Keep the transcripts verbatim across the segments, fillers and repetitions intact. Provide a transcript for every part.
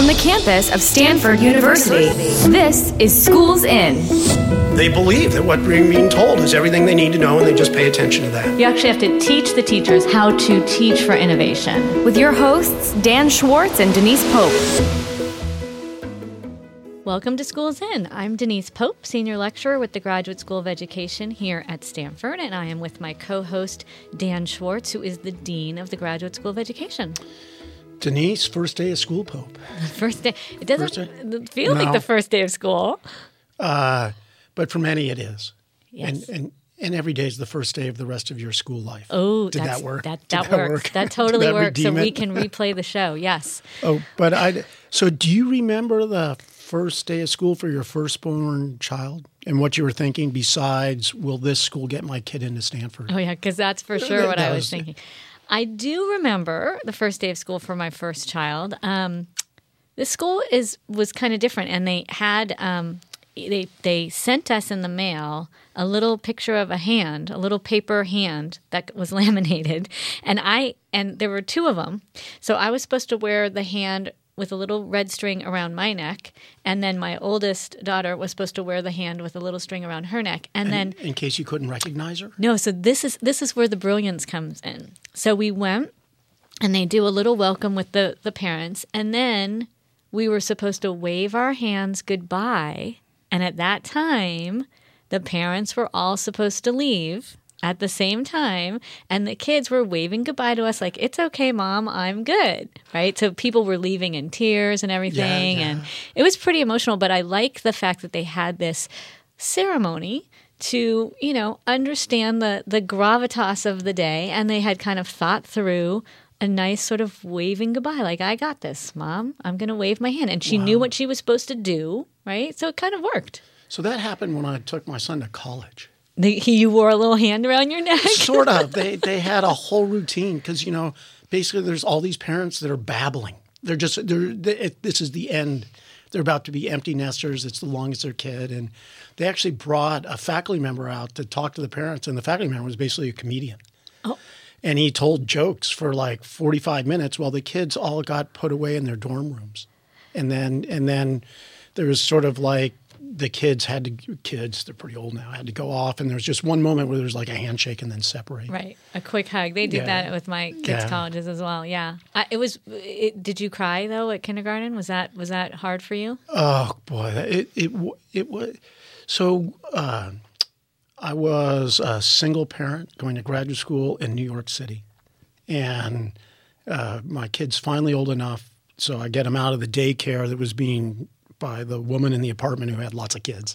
from the campus of Stanford University. This is Schools In. They believe that what we're being told is everything they need to know, and they just pay attention to that. You actually have to teach the teachers how to teach for innovation. With your hosts, Dan Schwartz and Denise Pope. Welcome to Schools In. I'm Denise Pope, Senior Lecturer with the Graduate School of Education here at Stanford, and I am with my co-host, Dan Schwartz, who is the Dean of the Graduate School of Education. Denise, first day of school, Pope. First day. It doesn't day? feel No. like the first day of school. Uh, but for many, it is. Yes. And, and and every day is the first day of the rest of your school life. Oh, Did that's, that work? That, Did that, that works. work? That totally Did that works. So redeem we it? can replay the show. Yes. Oh, but I. So, do you remember the first day of school for your firstborn child, and what you were thinking? Besides, will this school get my kid into Stanford? Oh yeah, because that's for sure what That I was was- thinking. I do remember the first day of school for my first child. Um, this school is was kind of different, and they had um, they they sent us in the mail a little picture of a hand, a little paper hand that was laminated, and I and there were two of them. So I was supposed to wear the hand with a little red string around my neck, and then my oldest daughter was supposed to wear the hand with a little string around her neck, and, And then in case you couldn't recognize her? no, so this is this is where the brilliance comes in. So we went, and they do a little welcome with the, the parents, and then we were supposed to wave our hands goodbye. And at that time, the parents were all supposed to leave at the same time, and the kids were waving goodbye to us like, it's okay, Mom, I'm good, right? So people were leaving in tears and everything, Yeah, yeah. and it was pretty emotional, but I like the fact that they had this ceremony to, you know, understand the, the gravitas of the day, and they had kind of thought through a nice sort of waving goodbye, like, I got this, Mom, I'm going to wave my hand. And she Wow. knew what she was supposed to do, right? So it kind of worked. So that happened when I took my son to college. The, you wore a little hand around your neck? Sort of. They they had a whole routine because, you know, basically there's all these parents that are babbling. They're just, they're, they, it, this is the end. They're about to be empty nesters. It's the longest their kid. And they actually brought a faculty member out to talk to the parents. And the faculty member was basically a comedian. Oh. And he told jokes for like forty-five minutes while the kids all got put away in their dorm rooms. And then, and then there was sort of like, the kids had to, kids, they're pretty old now, had to go off. And there was just one moment where there was like a handshake and then separate. Right. A quick hug. They did Yeah. that with my kids' Yeah. colleges as well. Yeah. I, it was, it, did you cry though at kindergarten? Was that, was that hard for you? Oh boy, it it w- it was so. Uh, I was a single parent going to graduate school in New York City, and uh, my kid's finally old enough, so I get him out of the daycare that was being by the woman in the apartment who had lots of kids,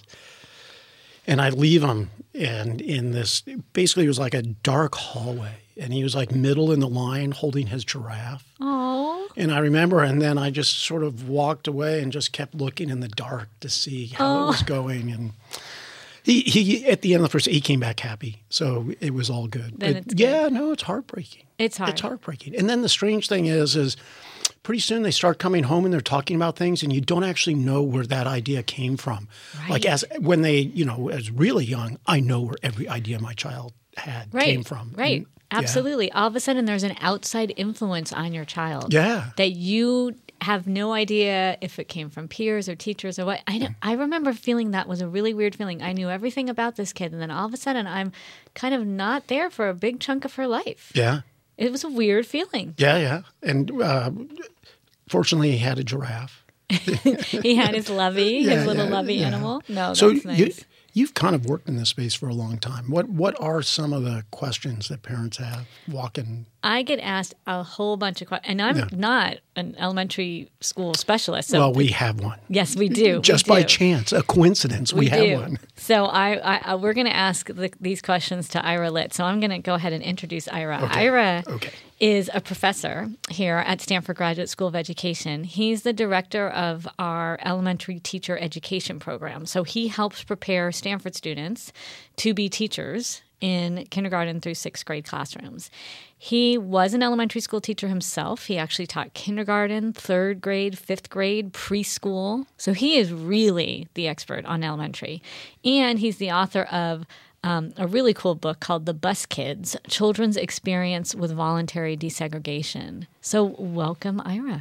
and I leave him, and in this basically it was like a dark hallway, and he was like middle in the line holding his giraffe. Oh. And I remember, and then I just sort of walked away and just kept looking in the dark to see how Oh. it was going. And he, he, at the end of the first, he came back happy, so it was all good. Then But it's good. yeah, no, it's heartbreaking. It's hard. It's heartbreaking. And then the strange thing is, is pretty soon they start coming home and they're talking about things, and you don't actually know where that idea came from. Right. Like as when they, you know, as really young, I know where every idea my child had Right. came from. Right. And- yeah. Absolutely. All of a sudden there's an outside influence on your child. Yeah. That you have no idea if it came from peers or teachers or what. I know, I remember feeling that was a really weird feeling. I knew everything about this kid, and then all of a sudden I'm kind of not there for a big chunk of her life. Yeah. It was a weird feeling. Yeah, yeah. And uh, fortunately, he had a giraffe. He had his lovey, Yeah, his little yeah, lovey yeah. animal. No, So that's nice. you, you've kind of worked in this space for a long time. What what are some of the questions that parents have walking? I get asked a whole bunch of questions, and I'm Yeah. not an elementary school specialist. So Well, we have one. yes, we do. Just we by do. chance, a coincidence, we, We have do. one. So I, I, I we're going to ask the, these questions to Ira Litt. So I'm going to go ahead and introduce Ira. Okay. Ira Okay. is a professor here at Stanford Graduate School of Education. He's the director of our elementary teacher education program. So he helps prepare Stanford students to be teachers in kindergarten through sixth grade classrooms. He was an elementary school teacher himself. He actually taught kindergarten, third grade, fifth grade, preschool. So he is really the expert on elementary. And he's the author of um, a really cool book called The Bus Kids, Children's Experience with Voluntary Desegregation. So welcome, Ira.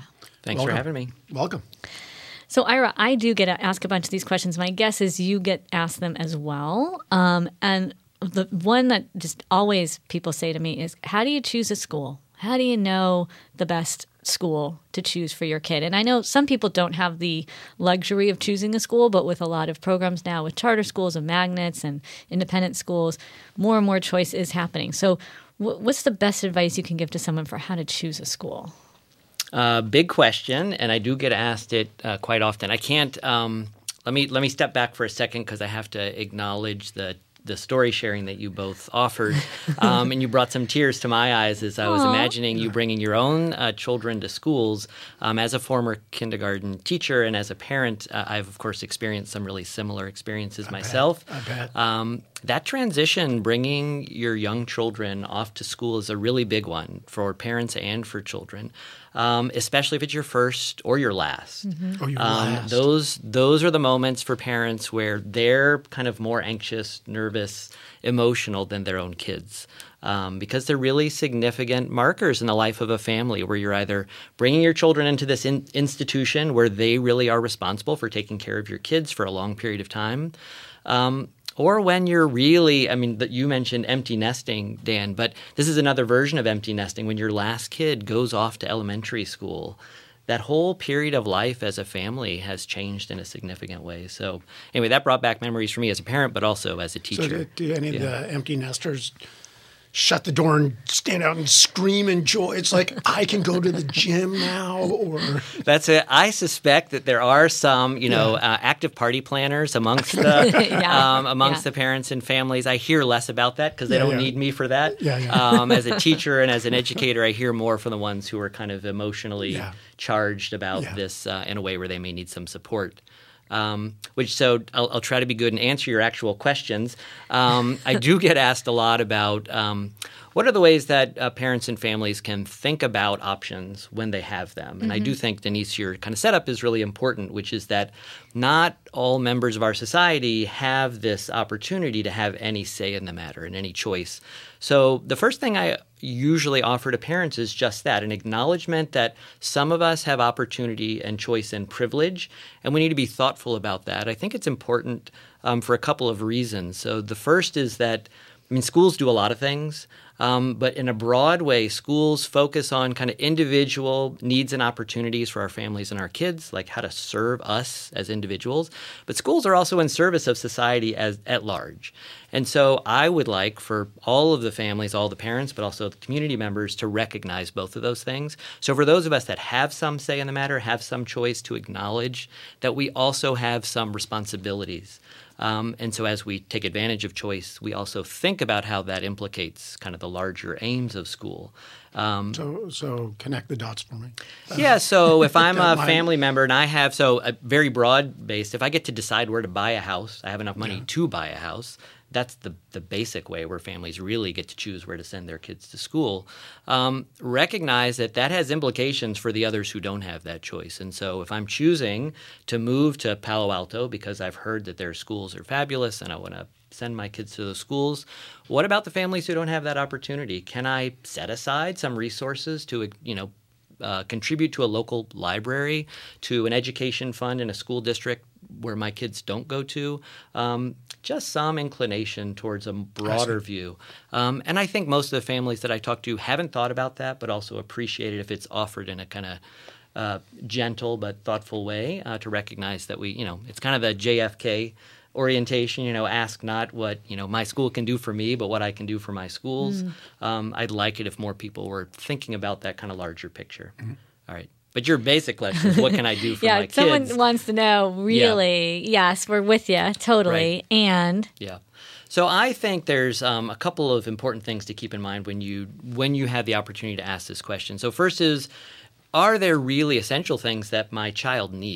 Thanks Welcome. for having me. Welcome. So, Ira, I do get to ask a bunch of these questions. My guess is you get asked them as well. Um, and the one that just always people say to me is, how do you choose a school? How do you know the best school to choose for your kid? And I know some people don't have the luxury of choosing a school, but with a lot of programs now with charter schools and magnets and independent schools, more and more choice is happening. So w- what's the best advice you can give to someone for how to choose a school? Uh, big question, and I do get asked it uh, quite often. I can't. Um, let me let me step back for a second because I have to acknowledge the the story sharing that you both offered, um, and you brought some tears to my eyes as I was Aww. imagining you bringing your own uh, children to schools. Um, as a former kindergarten teacher and as a parent, uh, I've of course experienced some really similar experiences I myself. Bet. I bet. Um, that transition, bringing your young children off to school, is a really big one for parents and for children, um, especially if it's your first or your last. Mm-hmm. Oh, your Um, last. those those are the moments for parents where they're kind of more anxious, nervous, emotional than their own kids. Um, because they're really significant markers in the life of a family where you're either bringing your children into this in- institution where they really are responsible for taking care of your kids for a long period of time, um, or when you're really, I mean, you mentioned empty nesting, Dan, but this is another version of empty nesting. When your last kid goes off to elementary school, that whole period of life as a family has changed in a significant way. So anyway, that brought back memories for me as a parent, but also as a teacher. So do, do any Yeah. of the empty nesters shut the door and stand out and scream in joy? It's like, I can go to the gym now, or That's it. I suspect that there are some, you know, Yeah. uh, active party planners amongst the Yeah. um, amongst Yeah. the parents and families. I hear less about that because they Yeah, don't yeah. need me for that. Yeah, yeah. Um, as a teacher and as an educator, I hear more from the ones who are kind of emotionally Yeah. charged about Yeah. this uh, in a way where they may need some support. Um, which so I'll, I'll try to be good and answer your actual questions. Um, I do get asked a lot about um, what are the ways that uh, parents and families can think about options when they have them. And I do think, Denise, your kind of setup is really important, which is that not all members of our society have this opportunity to have any say in the matter and any choice. So the first thing I usually offer to parents is just that, an acknowledgement that some of us have opportunity and choice and privilege, and we need to be thoughtful about that. I think it's important um, for a couple of reasons. So the first is that, I mean, schools do a lot of things, um, but in a broad way, schools focus on kind of individual needs and opportunities for our families and our kids, like how to serve us as individuals. But schools are also in service of society as at large. And so I would like for all of the families, all the parents, but also the community members to recognize both of those things. So for those of us that have some say in the matter, have some choice, to acknowledge that we also have some responsibilities. Um, and so as we take advantage of choice, we also think about how that implicates kind of the larger aims of school. Um, so so connect the dots for me. yeah, so if I'm That a might- family member and I have, so a very broad based, if I get to decide where to buy a house, I have enough money Yeah. to buy a house. That's the, the basic way where families really get to choose where to send their kids to school. Um, recognize that that has implications for the others who don't have that choice. And so if I'm choosing to move to Palo Alto because I've heard that their schools are fabulous and I want to send my kids to those schools, what about the families who don't have that opportunity? Can I set aside some resources to, you know, Uh, contribute to a local library, to an education fund in a school district where my kids don't go to, um, just some inclination towards a broader view. Um, and I think most of the families that I talk to haven't thought about that, but also appreciate it if it's offered in a kind of uh, gentle but thoughtful way uh, to recognize that we, you know, it's kind of the J F K orientation, you know, ask not what, you know, my school can do for me, but what I can do for my schools. Mm. Um, I'd like it if more people were thinking about that kind of larger picture. Mm-hmm. All right. But your basic question is, what can I do for yeah, my kids? Yeah, someone wants to know, really, yeah. Yes, we're with you, totally. Right. And? Yeah. So I think there's um, a couple of important things to keep in mind when you when you have the opportunity to ask this question. So first is, are there really essential things that my child needs?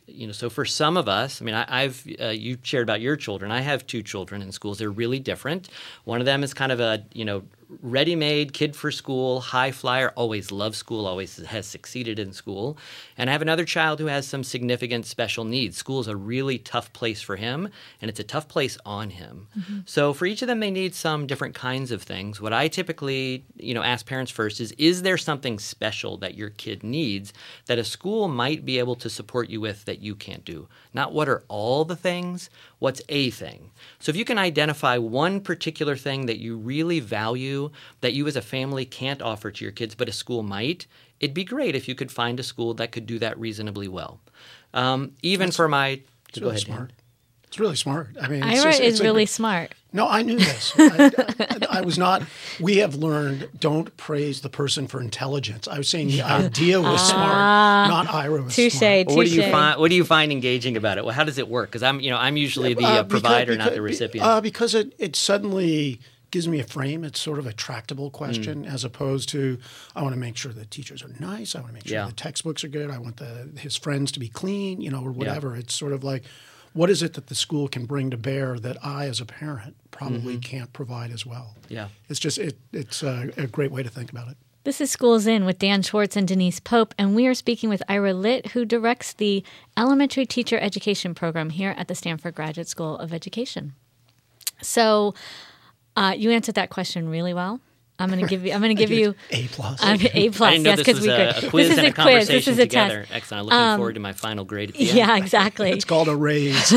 you know, so for some of us, I mean, I, I've uh, you shared about your children. I have two children in schools. They're really different. One of them is kind of a, you know, ready-made kid for school, high flyer, always loves school, always has succeeded in school. And I have another child who has some significant special needs. School is a really tough place for him, and it's a tough place on him. Mm-hmm. So for each of them, they need some different kinds of things. What I typically, you know, ask parents first is, is there something special that your kid needs that a school might be able to support you with that you can't do? Not what are all the things, what's a thing? So if you can identify one particular thing that you really value that you as a family can't offer to your kids, but a school might, it'd be great if you could find a school that could do that reasonably well. Um, even That's, for my... It's go really ahead, smart. Dan. It's really smart. I mean, it's Ira just, is it's a- really smart. No, I knew this. I, I, I was not. We have learned don't praise the person for intelligence. I was saying the idea was smart, not Ira was Touche, smart. Well, what do you touche. find? What do you find engaging about it? Well, how does it work? Because I'm, you know, I'm usually the uh, Uh, because- provider, not because- the recipient. Uh, because it, it suddenly gives me a frame. It's sort of a tractable question Mm. as opposed to I want to make sure the teachers are nice. I want to make sure Yeah. the textbooks are good. I want the his friends to be clean, you know, or whatever. It's sort of like, what is it that the school can bring to bear that I, as a parent, probably can't provide as well? Yeah. It's just it, it's a, a great way to think about it. This is Schools In with Dan Schwartz and Denise Pope, and we are speaking with Ira Litt, who directs the Elementary Teacher Education Program here at the Stanford Graduate School of Education. So uh, you answered that question really well. I'm going to give you. I'm going to give you A plus. um, A plus. I didn't know yes, this because was we a, could. a quiz this is and a, a quiz. conversation This is a together. test. Excellent. I'm looking forward to my final grade at the end. Yeah, exactly. It's called a raise.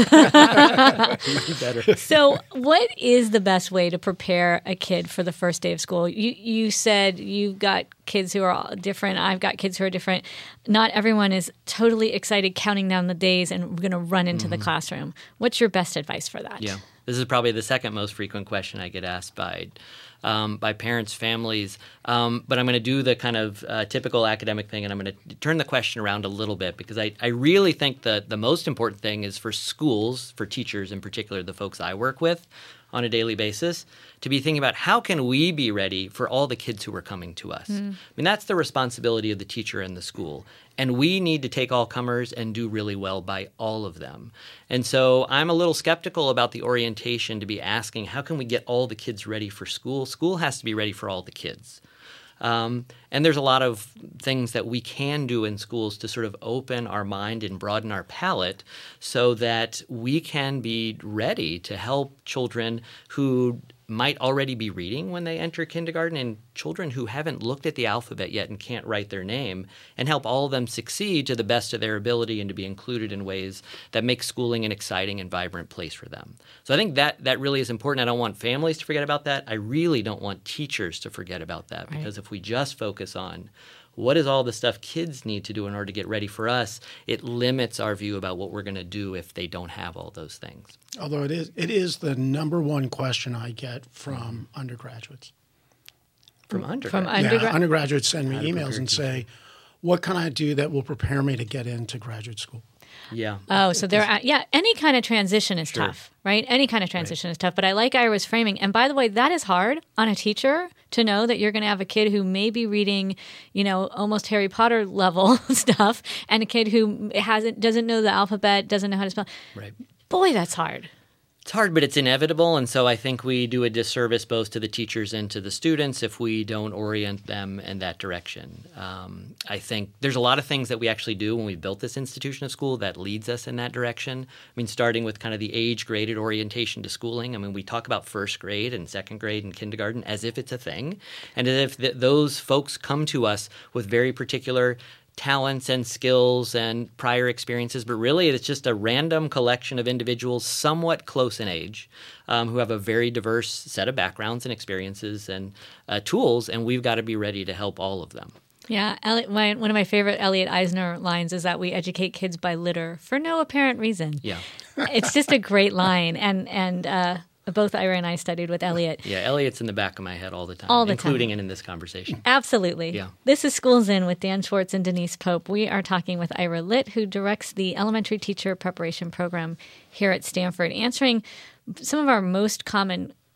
Better. So, what is the best way to prepare a kid for the first day of school? You you said you've got kids who are all different. I've got kids who are different. Not everyone is totally excited counting down the days and we're going to run into the classroom. What's your best advice for that? Yeah. This is probably the second most frequent question I get asked by um, by parents, families. Um, but I'm going to do the kind of uh, typical academic thing, and I'm going to turn the question around a little bit because I, I really think that the most important thing is for schools, for teachers in particular, the folks I work with on a daily basis, to be thinking about how can we be ready for all the kids who are coming to us. Mm. I mean, that's the responsibility of the teacher and the school. And we need to take all comers and do really well by all of them. And so I'm a little skeptical about the orientation to be asking, how can we get all the kids ready for school? School has to be ready for all the kids. Um, and there's a lot of things that we can do in schools to sort of open our mind and broaden our palette so that we can be ready to help children who might already be reading when they enter kindergarten and children who haven't looked at the alphabet yet and can't write their name, and help all of them succeed to the best of their ability and to be included in ways that make schooling an exciting and vibrant place for them. So I think that that really is important. I don't want families to forget about that. I really don't want teachers to forget about that, because if we just focus on what is all the stuff kids need to do in order to get ready for us, it limits our view about what we're going to do if they don't have all those things. Although it is it is the number one question I get from undergraduates. From undergrad. From Yeah, undergrad. undergraduates send me How to emails prepare and teachers. say, what can I do that will prepare me to get into graduate school? Yeah. Oh, so there are, yeah, any kind of transition is tough, right? Any kind of transition is tough. But I like Ira's framing. And by the way, that is hard on a teacher to know that you're going to have a kid who may be reading, you know, almost Harry Potter level stuff, and a kid who hasn't doesn't know the alphabet, doesn't know how to spell. Right. Boy, that's hard. It's hard, but it's inevitable, and so I think we do a disservice both to the teachers and to the students if we don't orient them in that direction. Um, I think there's a lot of things that we actually do when we built this institution of school that leads us in that direction. I mean, starting with kind of the age-graded orientation to schooling. I mean, we talk about first grade and second grade and kindergarten as if it's a thing, and as if th- those folks come to us with very particular talents and skills and prior experiences, but really it's just a random collection of individuals somewhat close in age um, who have a very diverse set of backgrounds and experiences and uh, tools, and we've got to be ready to help all of them. Yeah, Elliot, my, one of my favorite Elliot Eisner lines is that we educate kids by litter for no apparent reason. Yeah. It's just a great line, and and uh, both Ira and I studied with Elliot. Yeah, Elliot's in the back of my head all the time, All the including time. in this conversation. Absolutely. Yeah. This is Schools In with Dan Schwartz and Denise Pope. We are talking with Ira Litt, who directs the Elementary Teacher Preparation Program here at Stanford, answering some of our most common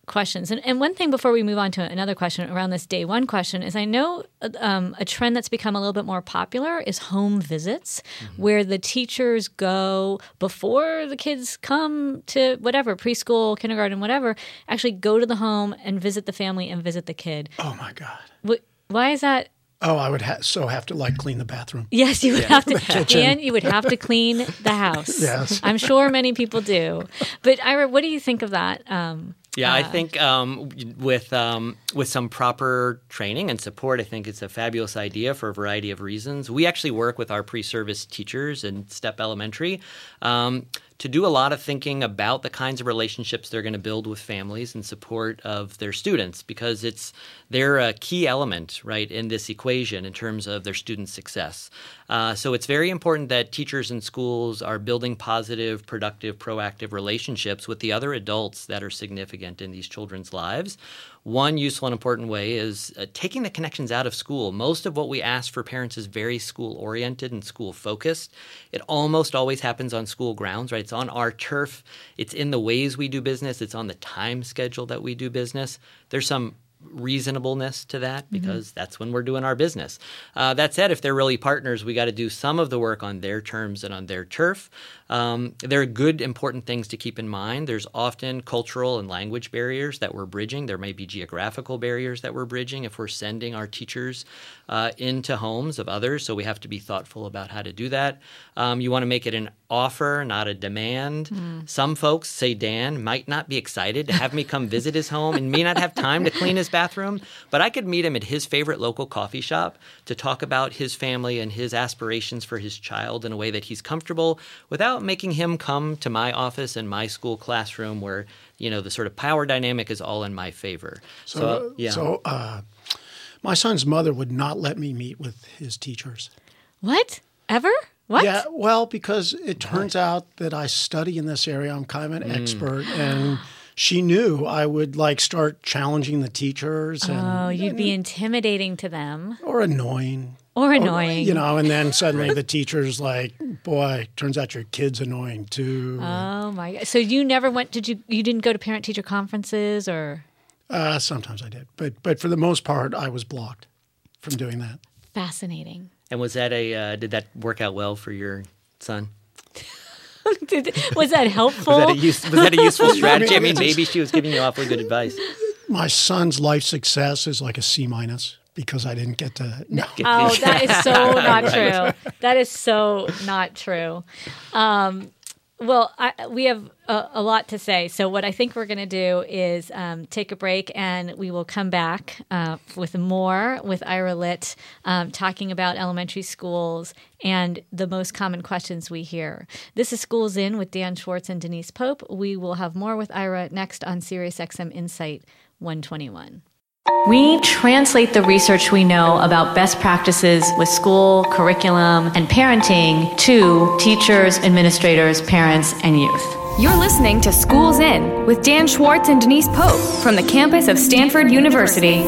questions. And, and one thing before we move on to another question around this day one question is I know um, a trend that's become a little bit more popular is home visits, mm-hmm. where the teachers go before the kids come to whatever, preschool, kindergarten, whatever, actually go to the home and visit the family and visit the kid. Oh, my God. What, why is that? Oh, I would ha- so have to like clean the bathroom. Yes, you would Yeah. have to. Dan, you would have to clean the house. Yes. I'm sure many people do. But Ira, what do you think of that? Um, Yeah, I uh, think um, with um, with some proper training and support, I think it's a fabulous idea for a variety of reasons. We actually work with our pre-service teachers in Step Elementary um, to do a lot of thinking about the kinds of relationships they're going to build with families in support of their students, because it's they're a key element, right, in this equation in terms of their students' success. Uh, so it's very important that teachers and schools are building positive, productive, proactive relationships with the other adults that are significant in these children's lives. One useful and important way is uh, taking the connections out of school. Most of what we ask for parents is very school-oriented and school-focused. It almost always happens on school grounds, right? It's on our turf. It's in the ways we do business. It's on the time schedule that we do business. There's some reasonableness to that because mm-hmm. that's when we're doing our business. Uh, that said, if they're really partners, we got to do some of the work on their terms and on their turf. Um, there are good, important things to keep in mind. There's often cultural and language barriers that we're bridging. There may be geographical barriers that we're bridging if we're sending our teachers uh, into homes of others, so we have to be thoughtful about how to do that. Um, you want to make it an offer, not a demand. Mm. Some folks, say Dan, might not be excited to have me come visit his home and may not have time to clean his bathroom, but I could meet him at his favorite local coffee shop to talk about his family and his aspirations for his child in a way that he's comfortable without making him come to my office and my school classroom where, you know, the sort of power dynamic is all in my favor. So, So, yeah. so uh, my son's mother would not let me meet with his teachers. What? Ever? What? Yeah, well, because it turns out that I study in this area. I'm kind of an mm. expert, and she knew I would like start challenging the teachers. And, oh, you'd and, be intimidating to them. Or annoying. Or annoying. Or, you know, and then suddenly the teacher's like, boy, turns out your kid's annoying too. Oh, my God. So you never went, did you, you didn't go to parent-teacher conferences or? Uh, sometimes I did. But, but for the most part, I was blocked from doing that. Fascinating. And was that a uh, did that work out well for your son? Did, was that helpful? was, that a use, was that a useful strategy? I mean, maybe she was giving you awfully good advice. My son's life success is like a C minus because I didn't get to. No. Oh, that is so not true. That is so not true. Um, well, I, we have a, a lot to say. So what I think we're going to do is um, take a break, and we will come back uh, with more with Ira Litt, um, talking about elementary schools and the most common questions we hear. This is Schools In with Dan Schwartz and Denise Pope. We will have more with Ira next on SiriusXM Insight one twenty-one. We translate the research we know about best practices with school, curriculum, and parenting to teachers, administrators, parents, and youth. You're listening to Schools In with Dan Schwartz and Denise Pope from the campus of Stanford University.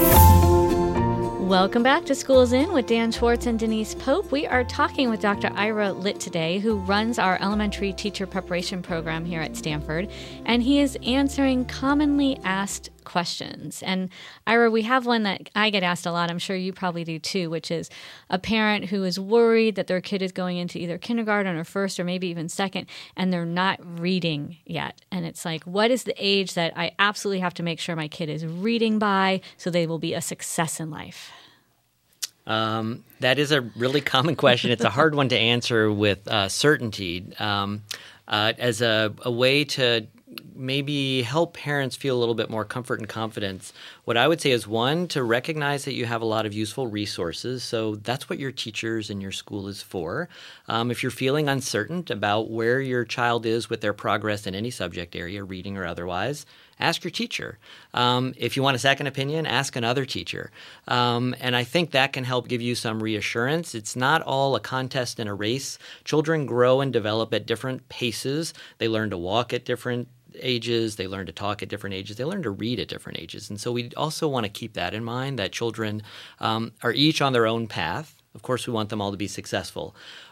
Welcome back to Schools In with Dan Schwartz and Denise Pope. We are talking with Doctor Ira Litt today, who runs our elementary teacher preparation program here at Stanford, and he is answering commonly asked questions. And Ira, we have one that I get asked a lot, I'm sure you probably do too, which is a parent who is worried that their kid is going into either kindergarten or first or maybe even second, and they're not reading yet. And it's like, what is the age that I absolutely have to make sure my kid is reading by so they will be a success in life? Um, that is a really common question. It's a hard one to answer with uh, certainty. Um, uh, as a, a way to maybe help parents feel a little bit more comfort and confidence, what I would say is, one, to recognize that you have a lot of useful resources. So that's what your teachers and your school is for. Um, if you're feeling uncertain about where your child is with their progress in any subject area, reading or otherwise, ask your teacher. Um, if you want a second opinion, ask another teacher. Um, and I think that can help give you some reassurance. It's not all a contest and a race. Children grow and develop at different paces. They learn to walk at different ages. They learn to talk at different ages. They learn to read at different ages. And so we also want to keep that in mind, that children um, are each on their own path. Of course, we want them all to be successful.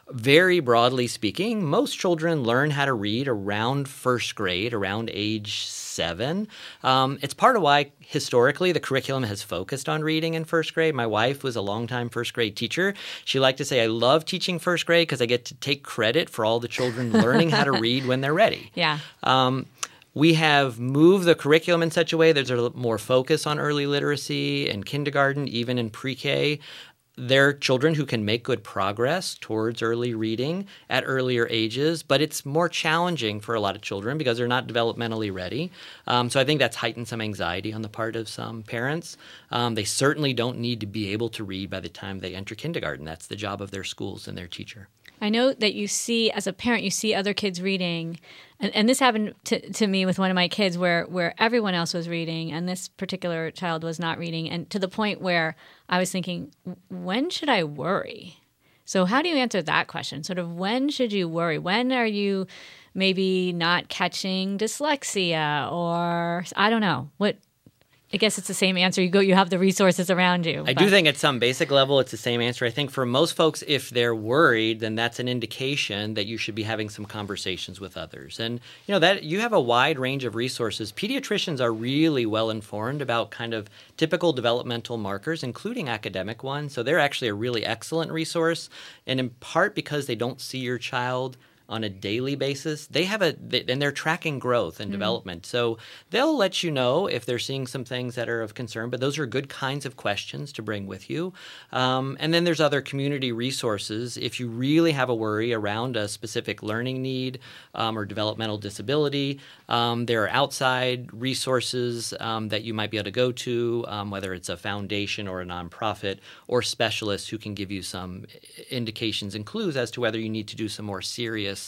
very broadly speaking, most children learn how to read around first grade, around age seven. Um, it's part of why historically the curriculum has focused on reading in first grade. My wife was a longtime first grade teacher. She liked to say, I love teaching first grade because I get to take credit for all the children learning how to read when they're ready. Yeah. Um, we have moved the curriculum in such a way there's a little more focus on early literacy in kindergarten, even in pre-K. They're children who can make good progress towards early reading at earlier ages, but it's more challenging for a lot of children because they're not developmentally ready. Um, so I think that's heightened some anxiety on the part of some parents. Um, they certainly don't need to be able to read by the time they enter kindergarten. That's the job of their schools and their teacher. I know that you see, as a parent, you see other kids reading, and, and this happened to, to me with one of my kids where, where everyone else was reading and this particular child was not reading, and to the point where I was thinking, when should I worry? So how do you answer that question? Sort of when should you worry? When are you maybe not catching dyslexia or, I don't know, what? I guess it's the same answer. You go, you have the resources around you. I but. do think at some basic level it's the same answer. I think for most folks, if they're worried, then that's an indication that you should be having some conversations with others. And you know that you have a wide range of resources. Pediatricians are really well informed about kind of typical developmental markers, including academic ones. So they're actually a really excellent resource. And in part because they don't see your child on a daily basis, they have a, and they're tracking growth and mm-hmm. development. So they'll let you know if they're seeing some things that are of concern, but those are good kinds of questions to bring with you. Um, and then there's other community resources. If you really have a worry around a specific learning need um, or developmental disability, um, there are outside resources um, that you might be able to go to, um, whether it's a foundation or a nonprofit or specialists who can give you some indications and clues as to whether you need to do some more serious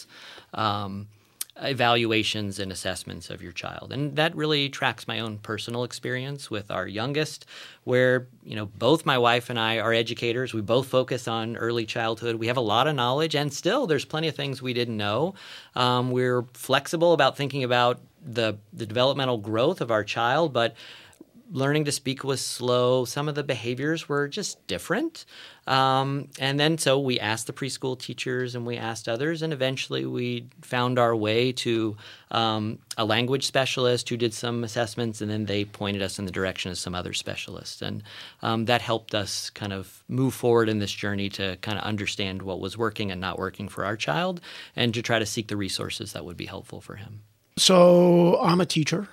Um, evaluations and assessments of your child. And that really tracks my own personal experience with our youngest, where, you know, both my wife and I are educators. We both focus on early childhood. We have a lot of knowledge, and still there's plenty of things we didn't know. Um, we're flexible about thinking about the, the developmental growth of our child, but learning to speak was slow. Some of the behaviors were just different. Um, and then so we asked the preschool teachers and we asked others, and eventually we found our way to um, a language specialist who did some assessments, and then they pointed us in the direction of some other specialists. And um, that helped us kind of move forward in this journey to kind of understand what was working and not working for our child and to try to seek the resources that would be helpful for him. So I'm a teacher.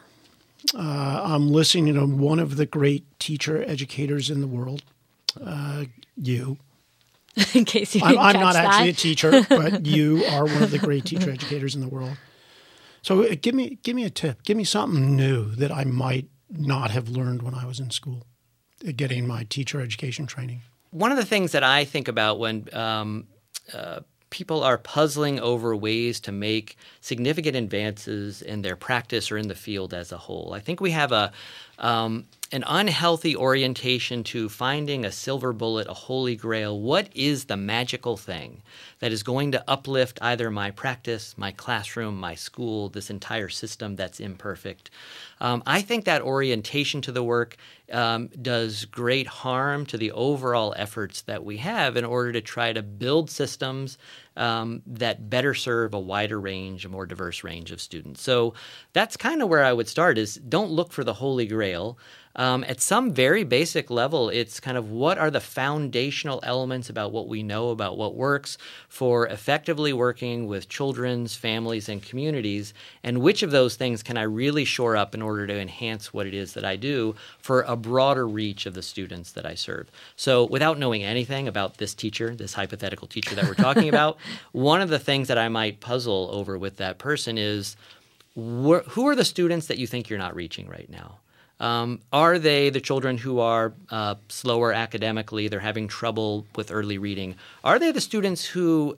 Uh, I'm listening to one of the great teacher educators in the world, uh, you. In case you I'm, didn't I'm catch not that. actually a teacher, but you are one of the great teacher educators in the world. So uh, give me give me a tip. Give me something new that I might not have learned when I was in school, uh, getting my teacher education training. One of the things that I think about when um, uh, people are puzzling over ways to make significant advances in their practice or in the field as a whole. I think we have a um, an unhealthy orientation to finding a silver bullet, a holy grail. What is the magical thing that is going to uplift either my practice, my classroom, my school, this entire system that's imperfect? Um, I think that orientation to the work um, does great harm to the overall efforts that we have in order to try to build systems um, that better serve a wider range, a more diverse range of students. So that's kind of where I would start, is don't look for the holy grail. Um, at some very basic level, it's kind of what are the foundational elements about what we know about what works for effectively working with children's, families, and communities, and which of those things can I really shore up in order to enhance what it is that I do for a broader reach of the students that I serve. So without knowing anything about this teacher, this hypothetical teacher that we're talking about, one of the things that I might puzzle over with that person is wh- who are the students that you think you're not reaching right now? Um, are they the children who are uh, slower academically, they're having trouble with early reading? Are they the students who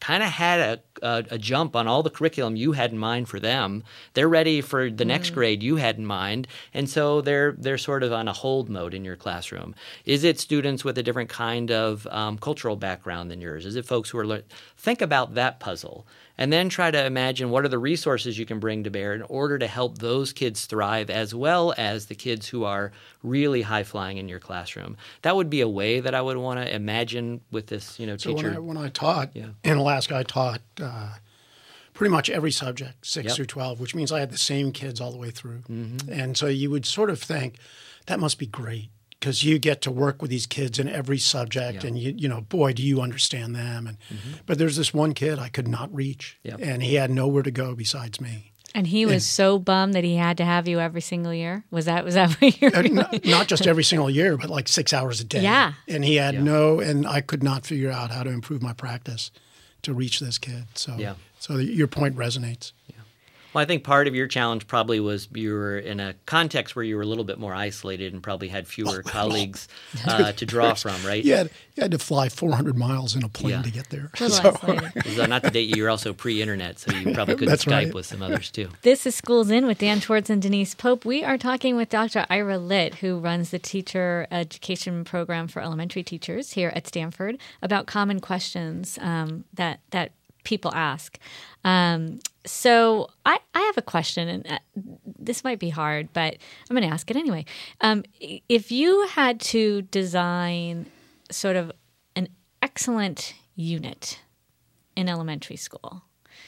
kind of had a, a, a jump on all the curriculum you had in mind for them. They're ready for the next mm. grade you had in mind, and so they're they're sort of on a hold mode in your classroom. Is it students with a different kind of um, cultural background than yours? Is it folks who are le- think about that puzzle, and then try to imagine what are the resources you can bring to bear in order to help those kids thrive as well as the kids who are really high-flying in your classroom. That would be a way that I would want to imagine with this, you know, so teacher. When I, when I taught yeah. in Alaska, I taught uh, pretty much every subject, six yep. through twelve, which means I had the same kids all the way through. Mm-hmm. And so you would sort of think, that must be great, because you get to work with these kids in every subject, yeah. and you you know, boy, do you understand them. And mm-hmm. But there's this one kid I could not reach, yep. and he had nowhere to go besides me. And he was and, so bummed that he had to have you every single year? Was that was that what you were doing? Not, not just every single year, but like six hours a day. Yeah. And he had yeah. no, and I could not figure out how to improve my practice to reach this kid. So, yeah. so your point resonates. Yeah. Well, I think part of your challenge probably was you were in a context where you were a little bit more isolated and probably had fewer colleagues uh, to draw from, right? You had, you had to fly four hundred miles in a plane yeah. to get there. So. So not to date you, you're also pre-internet, so you probably couldn't That's Skype right. with some others too. This is Schools In with Dan Schwartz and Denise Pope. We are talking with Doctor Ira Litt, who runs the teacher education program for elementary teachers here at Stanford, about common questions um, that that people ask. Um, so I, I have a question, and uh, this might be hard, but I'm going to ask it anyway. Um, if you had to design sort of an excellent unit in elementary school,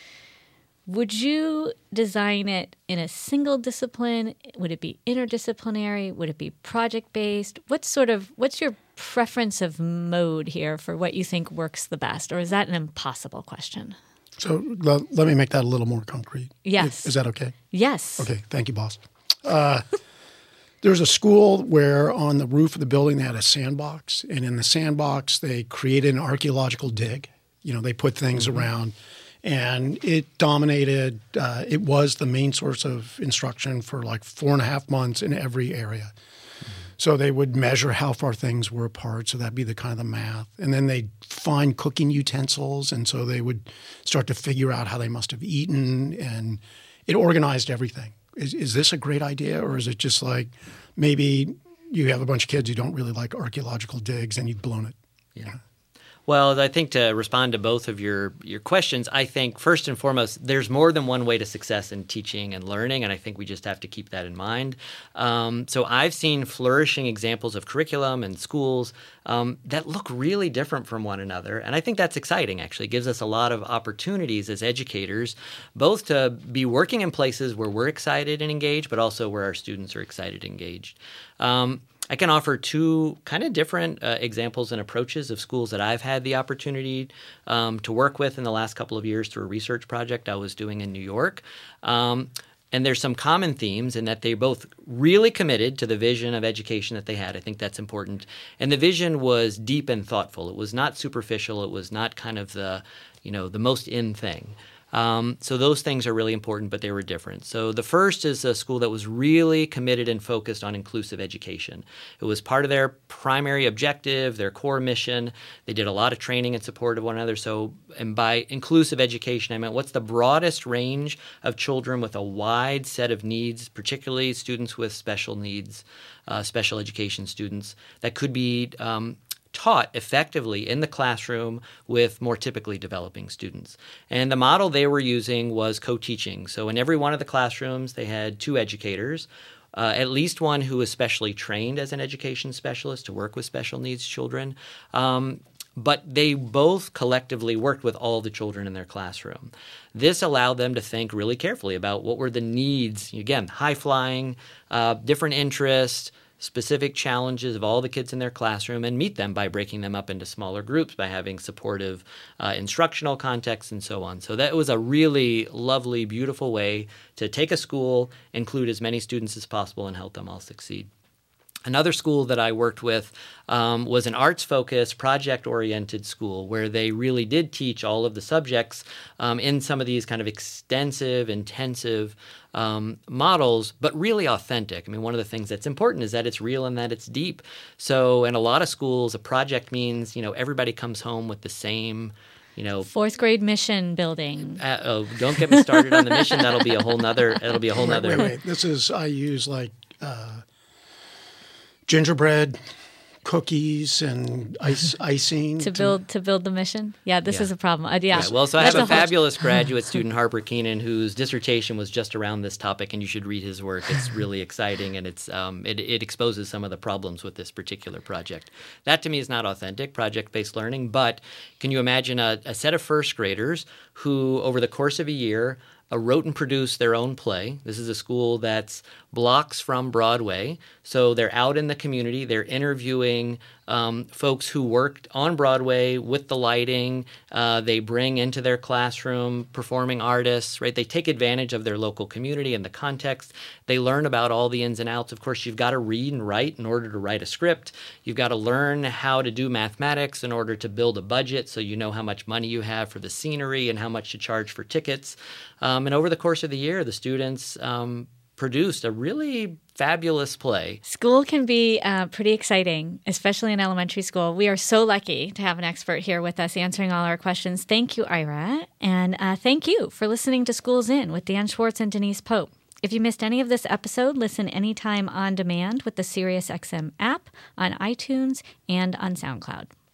would you design it in a single discipline? Would it be interdisciplinary? Would it be project-based? What's sort of what's your preference of mode here for what you think works the best? Or is that an impossible question? So let, let me make that a little more concrete. Yes. Is, is that okay? Yes. Okay. Thank you, boss. Uh, there's a school where on the roof of the building they had a sandbox, and in the sandbox they created an archaeological dig. You know, they put things mm-hmm. around, and it dominated. Uh, it was the main source of instruction for like four and a half months in every area. So they would measure how far things were apart. So that'd be the kind of the math. And then they'd find cooking utensils. And so they would start to figure out how they must have eaten. And it organized everything. Is, is this a great idea? Or is it just like maybe you have a bunch of kids who don't really like archaeological digs and you've blown it? Yeah. Well, I think to respond to both of your, your questions, I think first and foremost, there's more than one way to success in teaching and learning, and I think we just have to keep that in mind. Um, so I've seen flourishing examples of curriculum and schools um, that look really different from one another, and I think that's exciting, actually. It gives us a lot of opportunities as educators, both to be working in places where we're excited and engaged, but also where our students are excited and engaged. Um, I can offer two kind of different uh, examples and approaches of schools that I've had the opportunity um, to work with in the last couple of years through a research project I was doing in New York. Um, and there's some common themes in that they both really committed to the vision of education that they had. I think that's important. And the vision was deep and thoughtful. It was not superficial. It was not kind of the, you know, the most in thing. Um, so those things are really important, but they were different. So the first is a school that was really committed and focused on inclusive education. It was part of their primary objective, their core mission. They did a lot of training in support of one another. So, and by inclusive education, I meant what's the broadest range of children with a wide set of needs, particularly students with special needs, uh, special education students, that could be um, taught effectively in the classroom with more typically developing students. And the model they were using was co-teaching. So in every one of the classrooms, they had two educators, uh, at least one who was specially trained as an education specialist to work with special needs children. Um, but they both collectively worked with all the children in their classroom. This allowed them to think really carefully about what were the needs, again, high-flying, uh, different interests, specific challenges of all the kids in their classroom, and meet them by breaking them up into smaller groups, by having supportive uh, instructional contexts and so on. So that was a really lovely, beautiful way to take a school, include as many students as possible, and help them all succeed. Another school that I worked with um, was an arts-focused, project-oriented school where they really did teach all of the subjects um, in some of these kind of extensive, intensive um, models, but really authentic. I mean, one of the things that's important is that it's real and that it's deep. So in a lot of schools, a project means, you know, everybody comes home with the same you know, fourth grade mission building. Uh, oh, don't get me started on the mission. That'll be a whole nother. It'll be a whole Wait, nother. wait, wait. This is I use like uh, gingerbread, cookies, and ice icing To build to build the mission? Yeah, this Yeah. is a problem. Uh, yeah. Yeah, well, so I That's have a whole- fabulous graduate student, Harper Keenan, whose dissertation was just around this topic, and you should read his work. It's really exciting, and it's um, it, it exposes some of the problems with this particular project. That, to me, is not authentic project-based learning, but can you imagine a, a set of first graders who, over the course of a year, uh, wrote and produced their own play. This is a school that's blocks from Broadway, so they're out in the community. They're interviewing um, folks who worked on Broadway with the lighting. Uh, they bring into their classroom performing artists, right? They take advantage of their local community and the context. They learn about all the ins and outs. Of course, you've got to read and write in order to write a script. You've got to learn how to do mathematics in order to build a budget so you know how much money you have for the scenery and how much to charge for tickets. Um, and over the course of the year, the students um, produced a really fabulous play. School can be uh, pretty exciting, especially in elementary school. We are so lucky to have an expert here with us answering all our questions. Thank you, Ira. And uh, thank you for listening to Schools In with Dan Schwartz and Denise Pope. If you missed any of this episode, listen anytime on demand with the SiriusXM app, on iTunes, and on SoundCloud.